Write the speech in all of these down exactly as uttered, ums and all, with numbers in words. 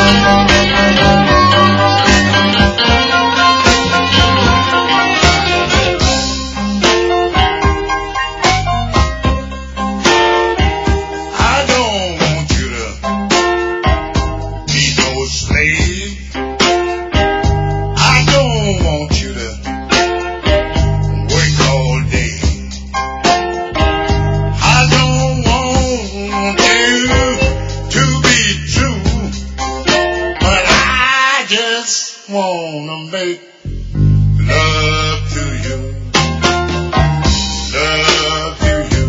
Wanna make love to you, love to you,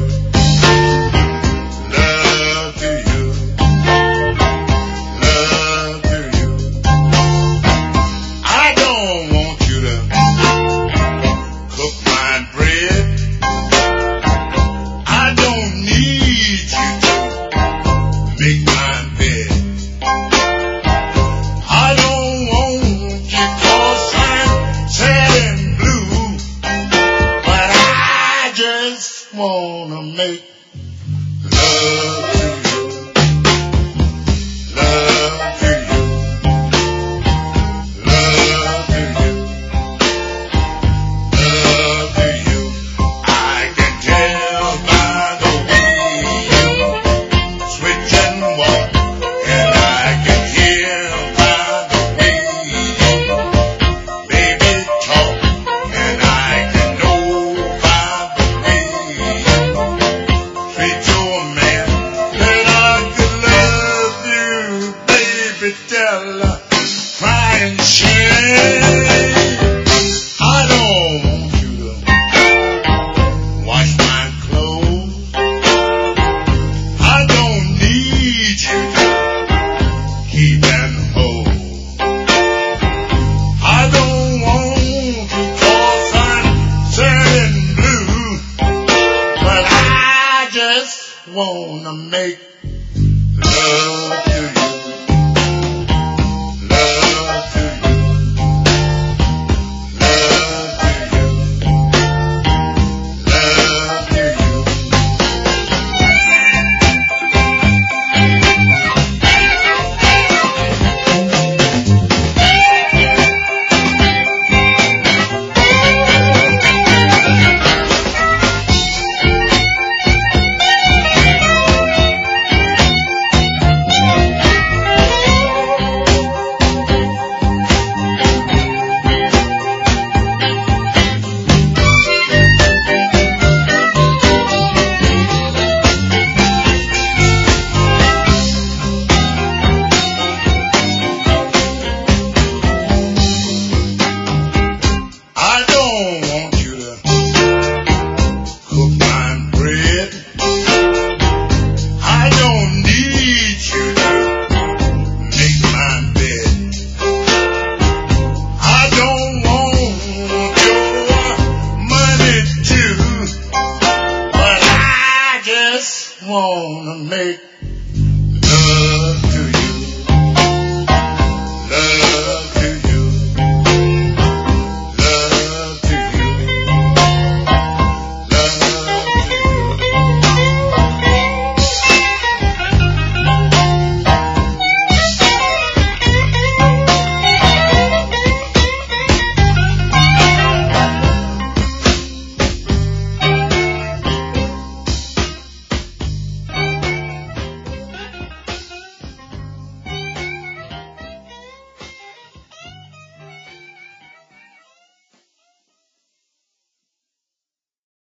love to you, love to you. I don't want you to cook my bread. I don't need you to make my bed. I don't want wanna make love to you, love to you, love to you, love to you. I can tell by the way you switch and walk, and I can hear by the way you baby talk, and I can know by the way tell her, cry and shame.